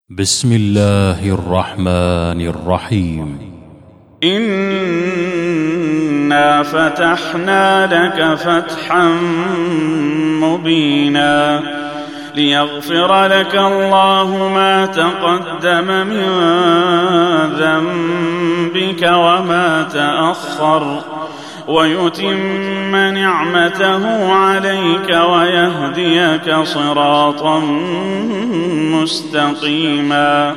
بسم الله الرحمن الرحيم. إنا فتحنا لك فتحا مبينا ليغفر لك الله ما تقدم من ذنبك وما تأخر ويتم نعمته عليك ويهديك صراطا مستقيما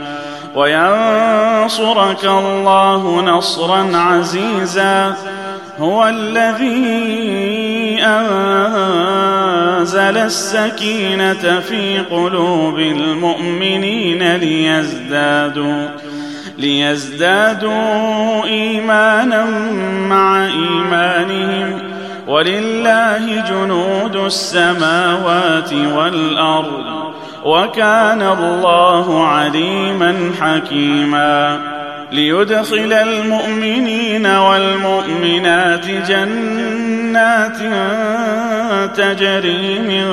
وينصرك الله نصرا عزيزا. هو الذي أنزل السكينة في قلوب المؤمنين ليزدادوا إيمانا مع إيمانهم ولله جنود السماوات والأرض وكان الله عليما حكيما. ليدخل المؤمنين والمؤمنات جنات تجري من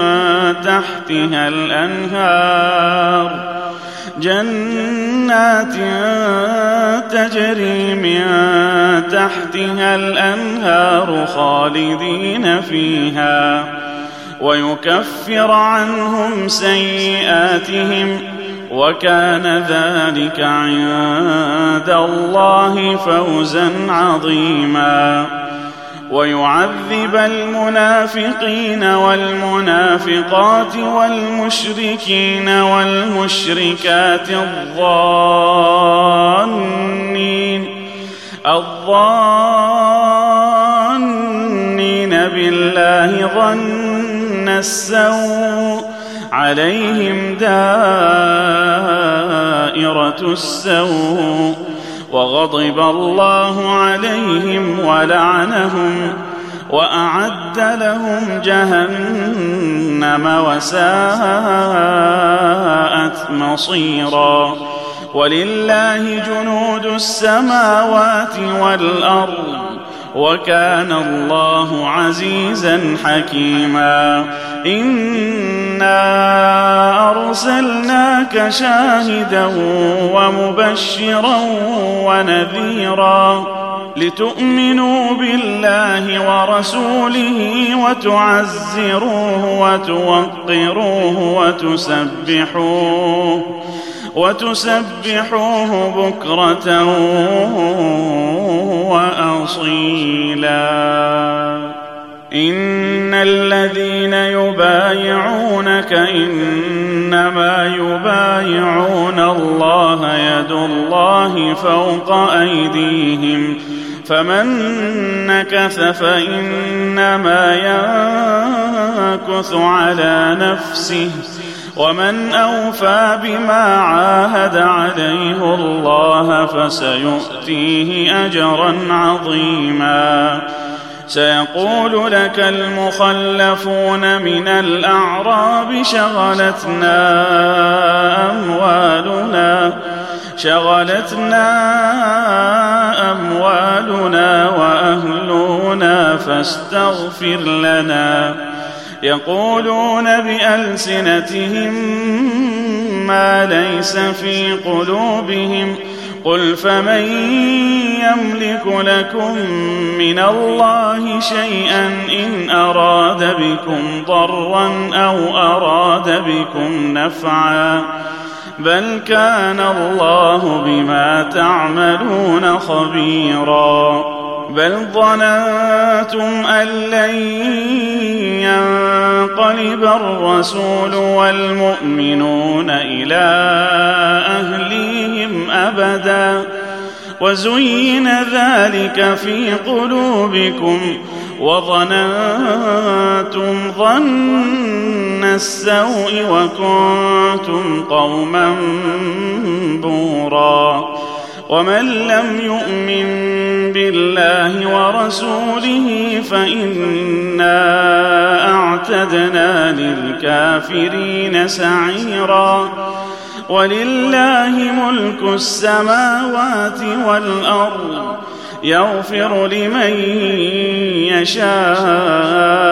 تحتها الأنهار خالدين فيها ويكفر عنهم سيئاتهم وكان ذلك عند الله فوزا عظيما. ويعذب المنافقين والمنافقات والمشركين والمشركات الظانين بالله ظن السوء عليهم دائرة السوء وغضب الله عليهم ولعنهم وأعد لهم جهنم وساءت مصيرا. ولله جنود السماوات والأرض وكان الله عزيزا حكيما. إنا أرسلناك شاهدا ومبشرا ونذيرا لتؤمنوا بالله ورسوله وتعزروه وتوقروه وتسبحوه بكرة وأصيلا. إن الذين يبايعونك إنما يبايعون الله يد الله فوق أيديهم فمن نكث فإنما ينكث على نفسه ومن أوفى بما عاهد عليه الله فسيؤتيه أجرا عظيما. سيقول لك المخلفون من الأعراب شغلتنا أموالنا وأهلنا فاستغفر لنا. يقولون بألسنتهم ما ليس في قلوبهم قل فمن يملك لكم من الله شيئا إن أراد بكم ضرا أو أراد بكم نفعا بل كان الله بما تعملون خبيرا. بل ظننتم أن لن ينقلب الرسول والمؤمنون إلى أهليهم أبدا وزين ذلك في قلوبكم وظننتم ظن السوء وكنتم قوما بورا. ومن لم يؤمن بالله ورسوله فإنا أعتدنا للكافرين سعيرا. ولله ملك السماوات والأرض يغفر لمن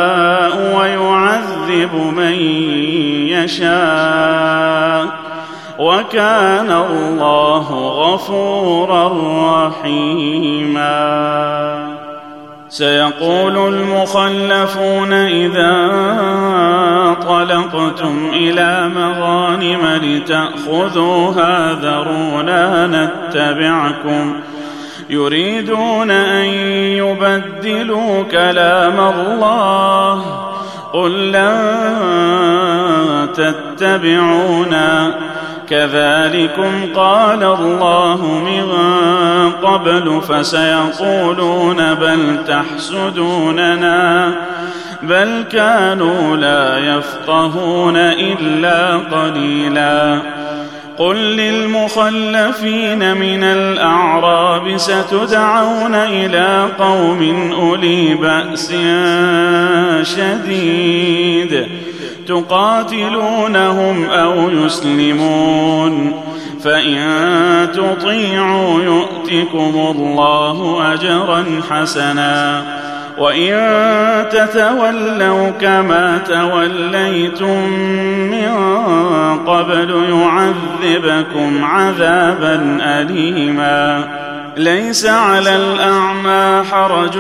يشاء ويعذب من يشاء وكان الله غفورا رحيما. سيقول المخلفون إذا انطلقتم إلى مغانم لتأخذوها ذرونا نتبعكم يريدون أن يبدلوا كلام الله قل لن تتبعونا كذلكم قال الله من قبل فسيقولون بل تحسدوننا بل كانوا لا يفقهون إلا قليلا. قل للمخلفين من الأعراب ستدعون إلى قوم أولي بأس شديد تقاتلونهم أو يسلمون فإن تطيعوا يؤتكم الله أجرا حسنا وإن تتولوا كما توليتم من قبل يعذبكم عذابا أليما. ليس على الأعمى حرج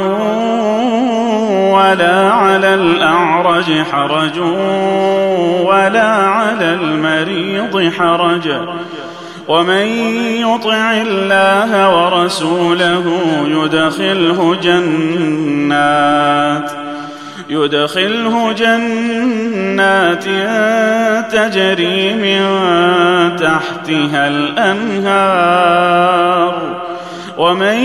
ولا على الأعرج حرج ولا على المريض حرج ومن يطع الله ورسوله يدخله جنات تجري من تحتها الأنهار ومن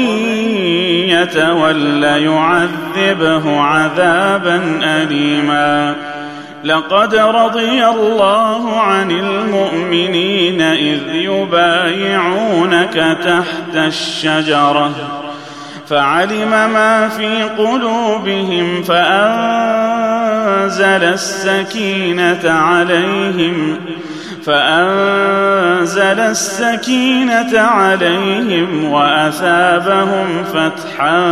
يتول يعذبه عذابا أليما. لقد رضي الله عن المؤمنين إذ يبايعونك تحت الشجرة فعلم ما في قلوبهم فأنزل السكينة عليهم وأثابهم فتحا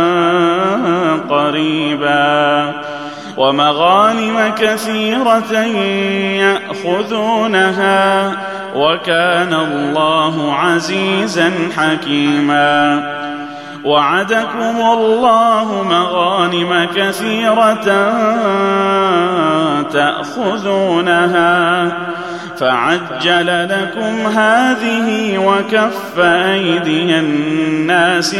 قريبا ومغانم كثيرة يأخذونها وكان الله عزيزا حكيما. وعدكم الله مغانم كثيرة تأخذونها فعجل لكم هذه وكف أيدي الناس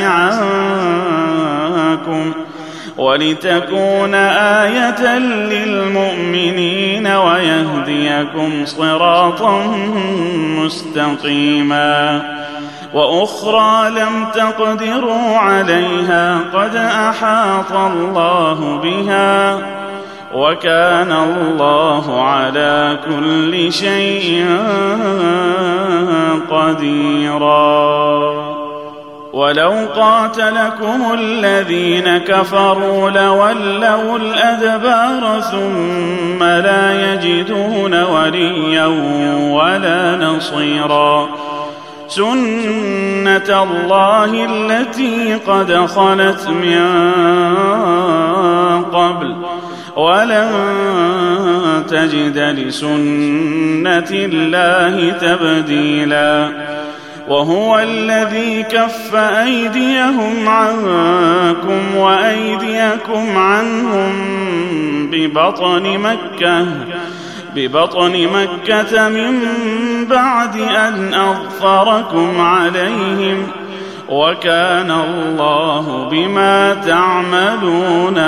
عنكم ولتكون آية للمؤمنين ويهديكم صراطا مستقيما. وأخرى لم تقدروا عليها قد أحاط الله بها وكان الله على كل شيء قديرا. ولو قاتلكم الذين كفروا لولوا الأدبار ثم لا يجدون وليا ولا نصيرا. سنة الله التي قد خلت من قبل ولن تجد لسنة الله تبديلا. وهو الذي كف أيديهم عنكم وأيديكم عنهم ببطن مكة من بعد أن أظفركم عليهم وكان الله بما تعملون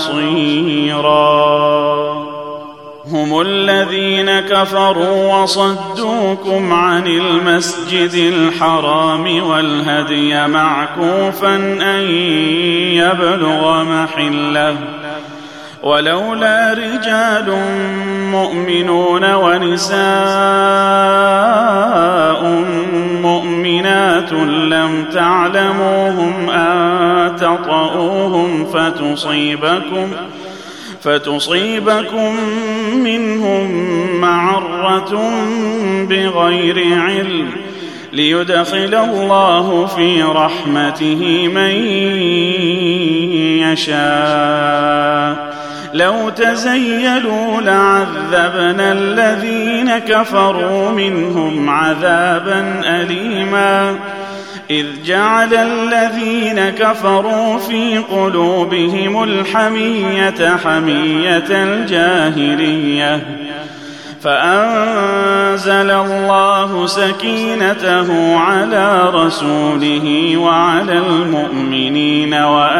بصيرا. هم الذين كفروا وصدوكم عن المسجد الحرام والهدي معكوفا أن يبلغ محله ولولا رجال مؤمنون ونساء مؤمنات لم تعلموهم أن تطؤوهم فتصيبكم منهم معرة بغير علم ليدخل الله في رحمته من يشاء لو تزيلوا لعذبنا الذين كفروا منهم عذابا أليما إذ جعل الذين كفروا في قلوبهم الحمية حمية الجاهلية فأنزل الله سكينته على رسوله وعلى المؤمنين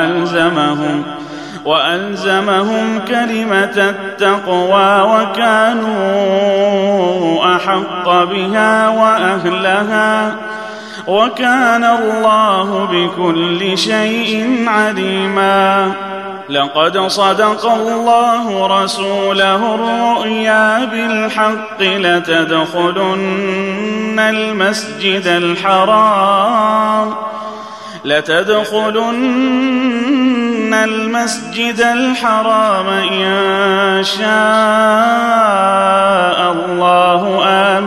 وألزمهم كلمة التقوى وكانوا أحق بها وأهلها وكان الله بكل شيء عليما لقد صدق الله رسوله الرؤيا بالحق لتدخلن المسجد الحرام إن شاء الله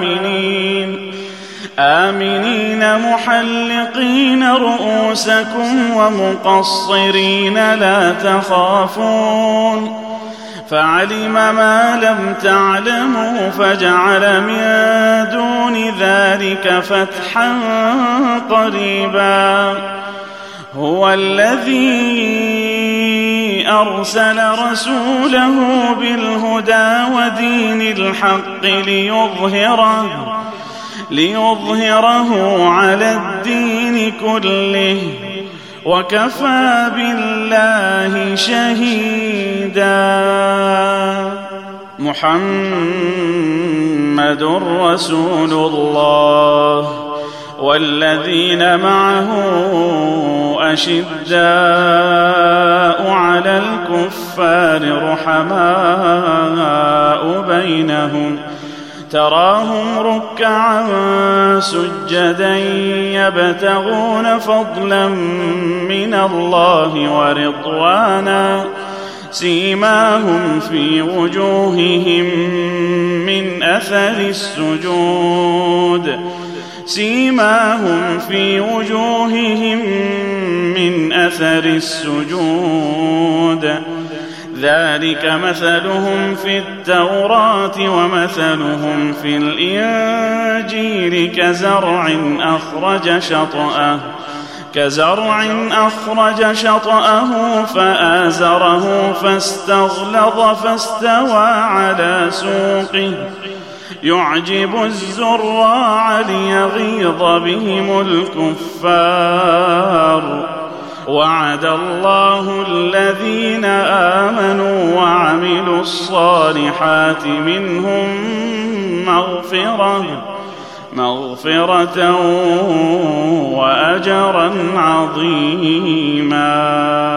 آمنين محلقين رؤوسكم ومقصرين لا تخافون فعلم ما لم تعلموا فجعل من دون ذلك فتحا قريبا هو الذي أرسل رسوله بالهدى ودين الحق ليظهره على الدين كله وكفى بالله شهيدا محمد رسول الله والذين معه أشداء على الكفار رحماء بينهم تراهم ركعا سجدا يبتغون فضلا من الله ورضوانا سيماهم في وجوههم من أثر السجود ذلك مثلهم في التوراة ومثلهم في الإنجيل كزرع أخرج شطأه فآزره فاستغلظ فاستوى على سوقه يعجب الزراع ليغيظ بهم الكفار وعد الله الذين آمنوا وعملوا الصالحات منهم مغفرة وأجرا عظيما.